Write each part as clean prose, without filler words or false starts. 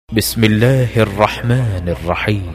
بسم الله الرحمن الرحيم.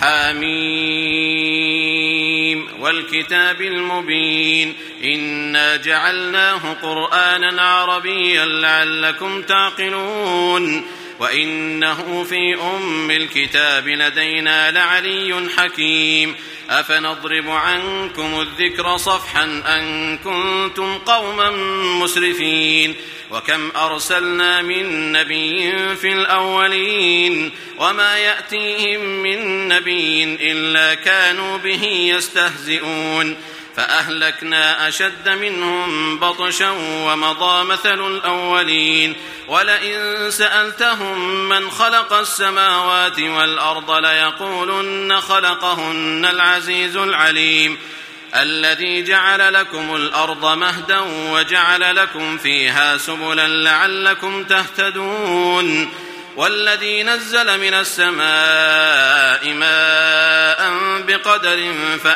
حميم والكتاب المبين إنا جعلناه قرآنا عربيا لعلكم تعقلون وإنه في أم الكتاب لدينا لعلي حكيم أفنضرب عنكم الذكر صفحا أن كنتم قوما مسرفين وكم أرسلنا من نبي في الأولين وما يأتيهم من نبي إلا كانوا به يستهزئون فأهلكنا أشد منهم بطشا ومضى مثل الأولين ولئن سألتهم من خلق السماوات والأرض ليقولن خلقهن العزيز العليم الذي جعل لكم الأرض مهدا وجعل لكم فيها سبلا لعلكم تهتدون والذي نزل من السماء ماء بقدر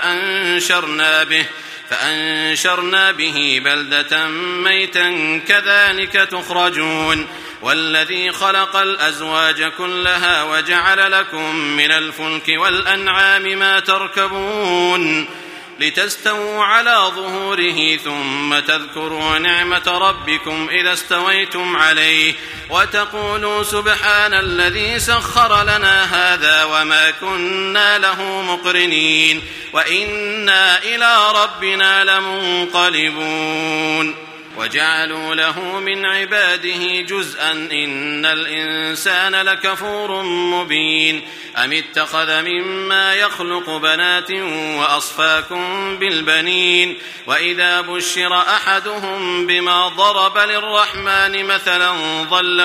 فأنشرنا به بلدة ميتا كذلك تخرجون والذي خلق الأزواج كلها وجعل لكم من الفلك والأنعام ما تركبون لتستووا على ظهوره ثم تذكروا نعمة ربكم إذا استويتم عليه وتقولوا سبحان الذي سخر لنا هذا وما كنا له مقرنين وإنا إلى ربنا لمنقلبون وجعلوا له من عباده جزءا إن الإنسان لكفور مبين أم اتخذ مما يخلق بنات وأصفاكم بالبنين وإذا بشر أحدهم بما ضرب للرحمن مثلا ظل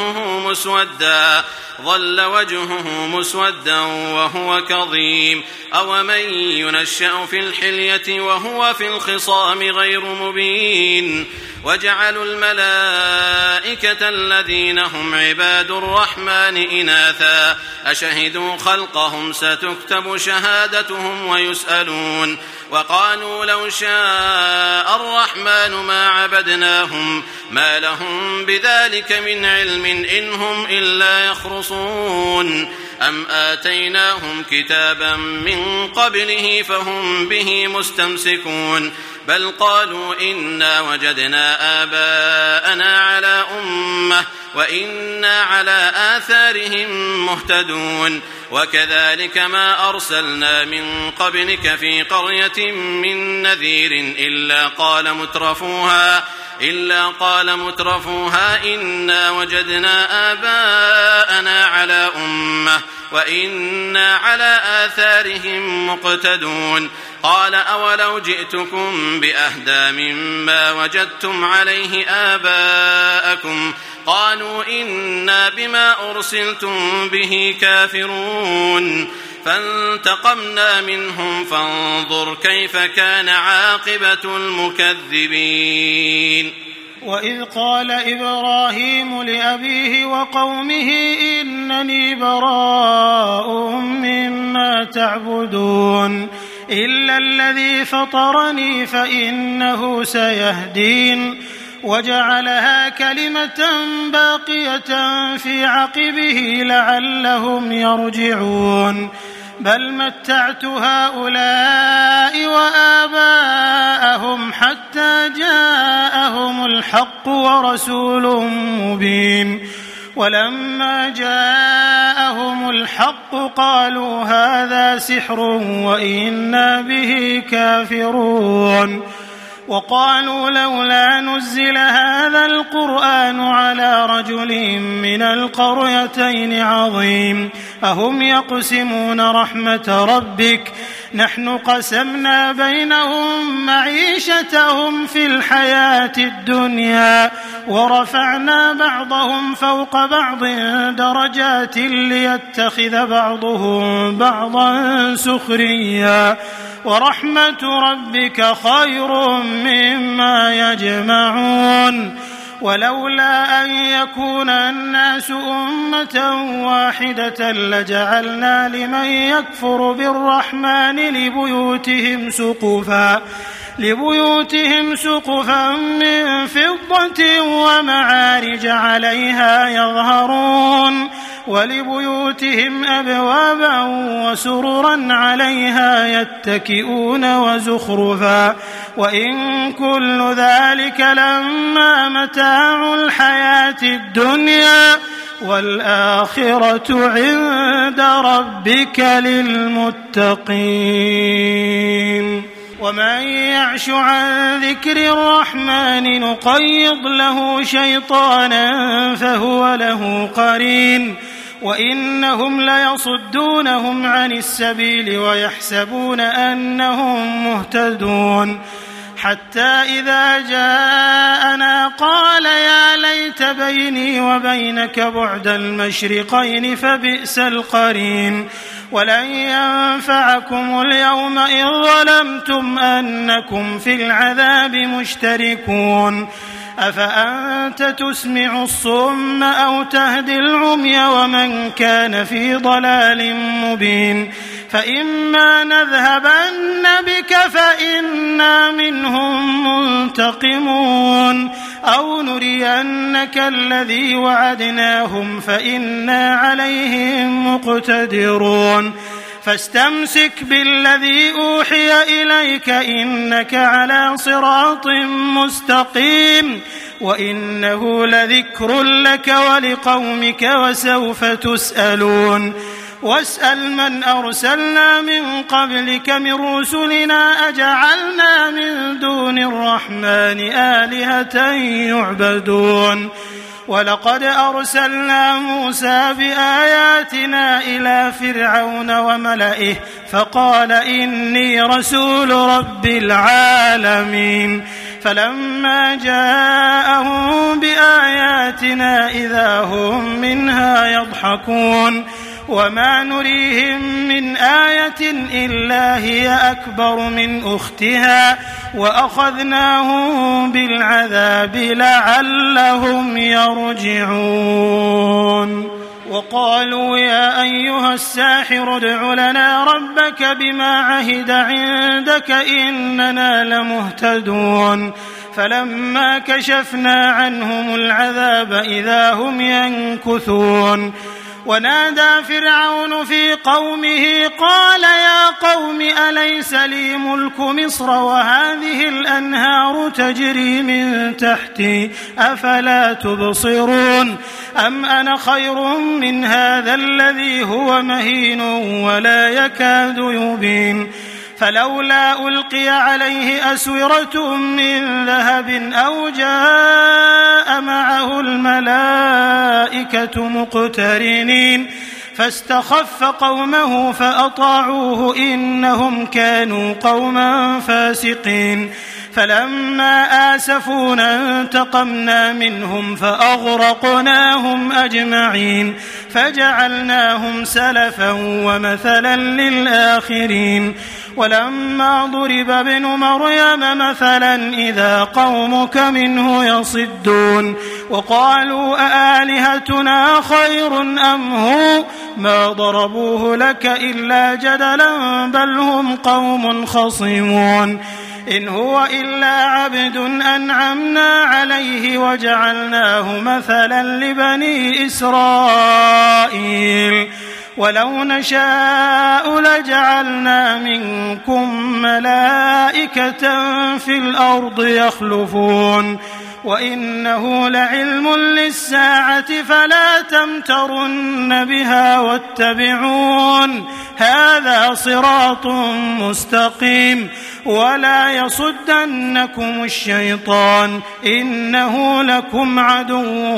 وجهه مسودا وهو كظيم أومن ينشأ في الحلية وهو في الخصام غير مبين وجعلوا الملائكة الذين هم عباد الرحمن إناثا أشهدوا خلقهم ستكتب شهادتهم ويسألون وقالوا لو شاء الرحمن ما عبدناهم ما لهم بذلك من علم إن هم إلا يخرصون أم آتيناهم كتابا من قبله فهم به مستمسكون بل قالوا إنا وجدنا آباءنا على أمة وإنا على آثارهم مهتدون وكذلك ما أرسلنا من قبلك في قرية من نذير إلا قال مترفوها إنا وجدنا آباءنا على أمة وإنا على آثارهم مقتدون قال أولو جئتكم بأهدى مما وجدتم عليه آباءكم قالوا إنا بما أرسلتم به كافرون فانتقمنا منهم فانظر كيف كان عاقبة المكذبين. وإذ قال إبراهيم لأبيه وقومه إنني براء مما تعبدون إلا الذي فطرني فإنه سيهدين وجعلها كلمة باقية في عقبه لعلهم يرجعون بل متعت هؤلاء وآباءهم حتى جاءهم الحق ورسول مبين ولما جاءهم الحق قالوا هذا سحر وإنا به كافرون وقالوا لولا نزل هذا القرآن على رجل من القريتين عظيم أهم يقسمون رحمة ربك نحن قسمنا بينهم معيشتهم في الحياة الدنيا ورفعنا بعضهم فوق بعض درجات ليتخذ بعضهم بعضا سخريا ورحمة ربك خير مما يجمعون ولولا أن يكون الناس أمة واحدة لجعلنا لمن يكفر بالرحمن لبيوتهم سقفا من فضة ومعارج عليها يظهرون ولبيوتهم أبوابا وسررا عليها يتكئون وزخرفا وإن كل ذلك لما متاع الحياة الدنيا والآخرة عند ربك للمتقين. ومن يعش عن ذكر الرحمن نقيض له شيطانا فهو له قرين وإنهم ليصدونهم عن السبيل ويحسبون أنهم مهتدون حتى إذا جاءنا قال يا ليت بيني وبينك بعد المشرقين فبئس القرين. ولن ينفعكم اليوم إذ ظلمتم أنكم في العذاب مشتركون أفأنت تسمع الصم أو تهدي العمي ومن كان في ضلال مبين. فإما نذهبن بك فإنا منهم منتقمون أو نرينك الذي وعدناهم فإنا عليهم مقتدرون. فاستمسك بالذي أوحي إليك إنك على صراط مستقيم وإنه لذكر لك ولقومك وسوف تسألون. واسأل من أرسلنا من قبلك من رسلنا أجعلنا من دون الرحمن آلهة يعبدون. ولقد أرسلنا موسى بآياتنا إلى فرعون وملئه فقال إني رسول رب العالمين. فلما جاءهم بآياتنا إذا هم منها يضحكون وما نريهم من آية إلا هي أكبر من أختها وأخذناهم بالعذاب لعلهم يرجعون. وقالوا يا أيها الساحر ادع لنا ربك بما عهد عندك إننا لمهتدون. فلما كشفنا عنهم العذاب إذا هم ينكثون. ونادى فرعون في قومه قال يا قوم أليس لي ملك مصر وهذه الأنهار تجري من تحتي أفلا تبصرون أم أنا خير من هذا الذي هو مهين ولا يكاد يبين. فلولا ألقي عليه أسورة من ذهب أو جاء معه الملائكة مقترنين فاستخف قومه فأطاعوه إنهم كانوا قوما فاسقين. فلما آسفونا انتقمنا منهم فأغرقناهم أجمعين فجعلناهم سلفا ومثلا للآخرين. ولما ضرب ابن مريم مثلا إذا قومك منه يصدون وقالوا أآلهتنا خير أم هو ما ضربوه لك إلا جدلا بل هم قوم خصمون. إن هو إلا عبد أنعمنا عليه وجعلناه مثلا لبني إسرائيل ولو نشاء لجعلنا منكم ملائكة في الأرض يخلفون وإنه لعلم للساعة فلا تمترن بها واتبعون هذا صراط مستقيم ولا يصدنكم الشيطان إنه لكم عدو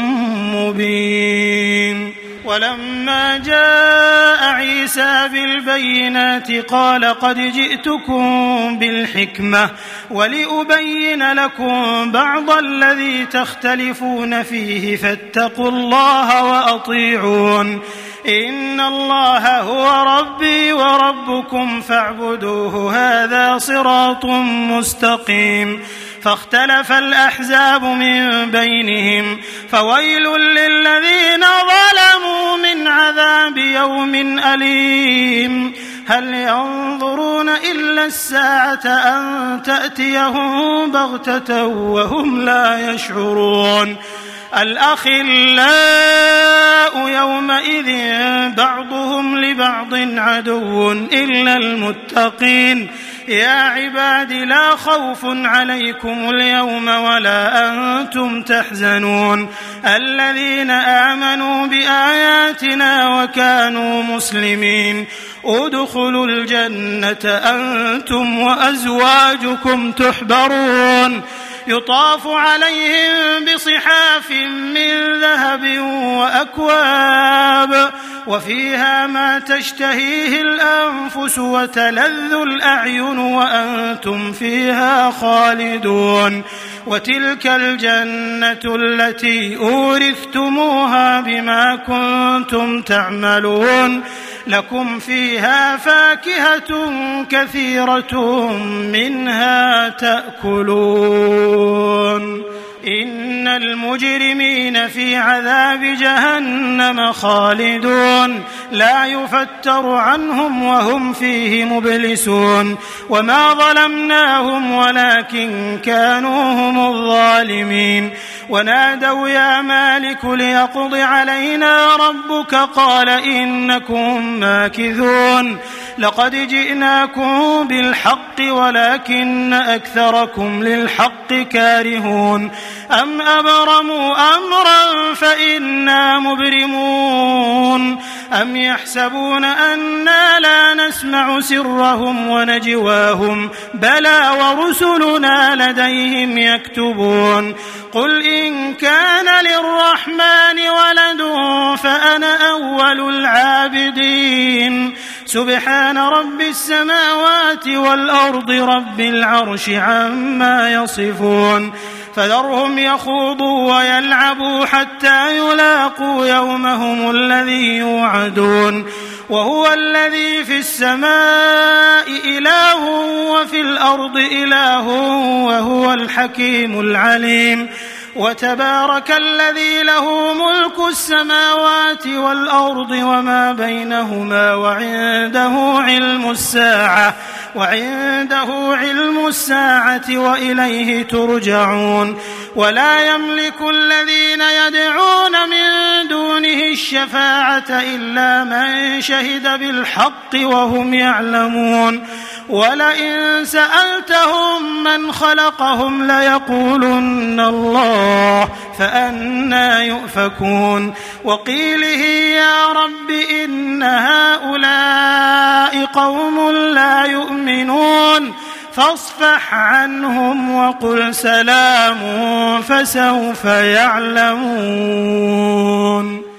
مبين. ولما جاء عيسى بالبينات قال قد جئتكم بالحكمة ولأبين لكم بعض الذي تختلفون فيه فاتقوا الله وأطيعون إن الله هو ربي وربكم فاعبدوه هذا صراط مستقيم. فاختلف الأحزاب من بينهم فويل للذين ظلموا من عذاب يوم أليم. هل ينظرون إلا الساعة أن تأتيهم بغتة وهم لا يشعرون الأخلاء يومئذ بعضهم لبعض عدو إلا المتقين يا عباد لا خوف عليكم اليوم ولا أنتم تحزنون الذين آمنوا بآياتنا وكانوا مسلمين ادخلوا الجنة أنتم وأزواجكم تحبرون يطاف عليهم بصحاف من ذهب وأكواب وفيها ما تشتهيه الأنفس وتلذ الأعين وأنتم فيها خالدون وتلك الجنة التي أورثتموها بما كنتم تعملون لكم فيها فاكهة كثيرة منها تأكلون إن المجرمين في عذاب جهنم خالدون لا يفتر عنهم وهم فيه مبلسون وما ظلمناهم ولكن كانوا هم الظالمين ونادوا يا مالك ليقض علينا ربك قال إنكم ماكثون لقد جئناكم بالحق ولكن أكثركم للحق كارهون أم أبرموا أمرا فإنا مبرمون أم يحسبون أنا لا نسمع سرهم ونجواهم بلى ورسلنا لديهم يكتبون قل إن كان للرحمن ولد فأنا أول العابدين سبحان رب السماوات والأرض رب العرش عما يصفون فذرهم يخوضوا ويلعبوا حتى يلاقوا يومهم الذي يوعدون وهو الذي في السماء إله وفي الأرض إله وهو الحكيم العليم وتبارك الذي له ملك السماوات والأرض وما بينهما وعنده علم الساعة وإليه ترجعون ولا يملك الذين يدعون من دونه الشفاعة إلا من شهد بالحق وهم يعلمون ولئن سألتهم من خلقهم ليقولن الله فأنى يؤفكون وقيله يا رب إن هؤلاء قوم لا يؤمنون فاصفح عنهم وقل سلام فسوف يعلمون.